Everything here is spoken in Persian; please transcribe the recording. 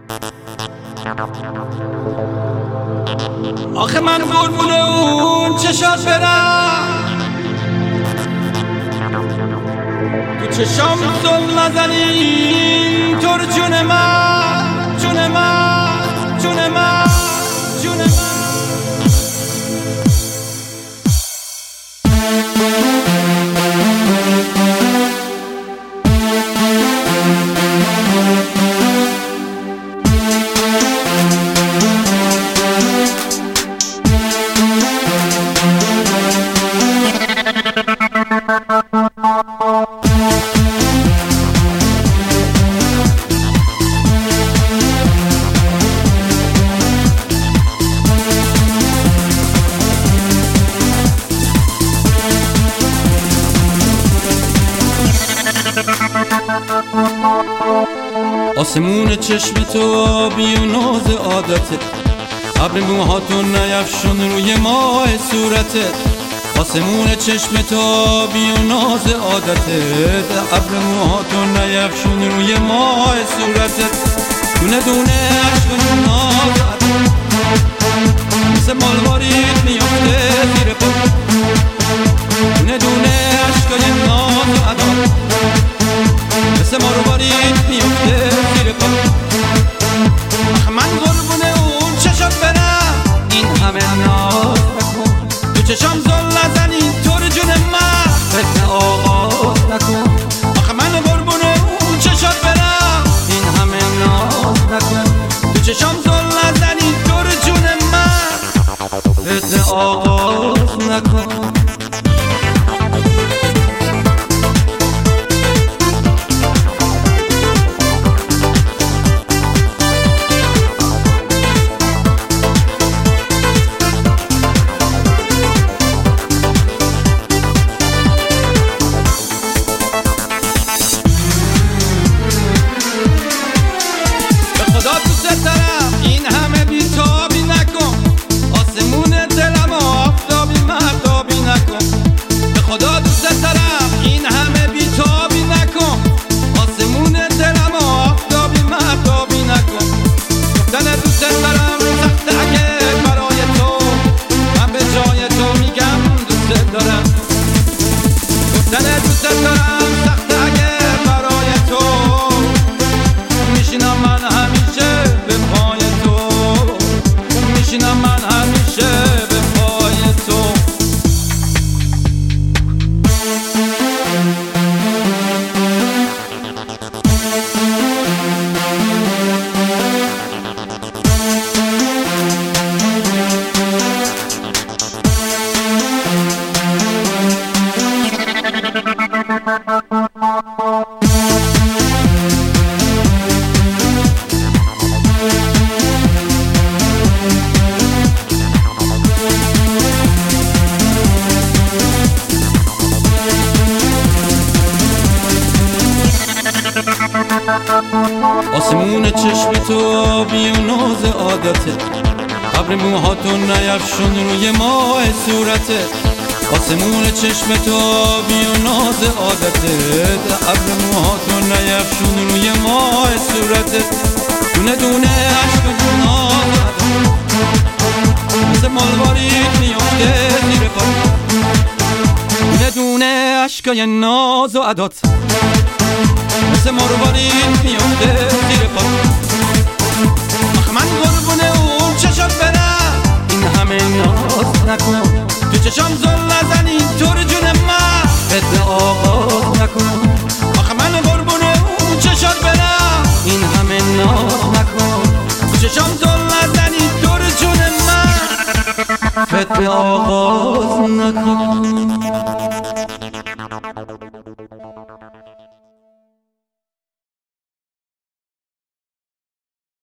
آخه من قربون اون چشات برم، تو چشام زل نزنی طور جون من، جون من، جون من، جون من. آسمون چشم تو آبی و ناز عادتت، ابر موهاتو نیفشون روی ماه صورتت. آسمون چشم تو آبی و ناز عادتت، ابر موهاتو نیفشون روی ماه صورتت. دونه دونه عشق و نازت مثل مالوارید میفته زیر پا، دونه دونه عشقای ناز و عدات مثل مالوارید میفته زیر پا. من قربون اون چشات برم، این همه ناز نکن، تو چشام زل نزنی طور جون من، فتنه آغاز نکن. آخه من قربون اون چشات برم، این همه ناز نکن، تو چشام زل نزنی طور جون من، فتنه آغاز نکن. آسمون چشم تو آبی و ناز عادتت، ابر موهاتو نیفشون روی ماه صورتت. آسمون چشم تو آبی و ناز عادتت، ابر موهاتو نیفشون روی ماه صورتت. دونه دونه عشق و نازت مثل مالوارید میفته زیر پا، دونه دونه عشقای ناز و عدات مثل مروارید میفته زیر پا. آخه من قربون اون چشات برم، این همه ناز نکن، تو چشام زل نزنی طور جون من، فتنه آغاز نکن. آخه من قربون اون چشات برم، این همه ناز نکن، تو چشام زل نزنی طور جون من، فتنه آغاز نکن.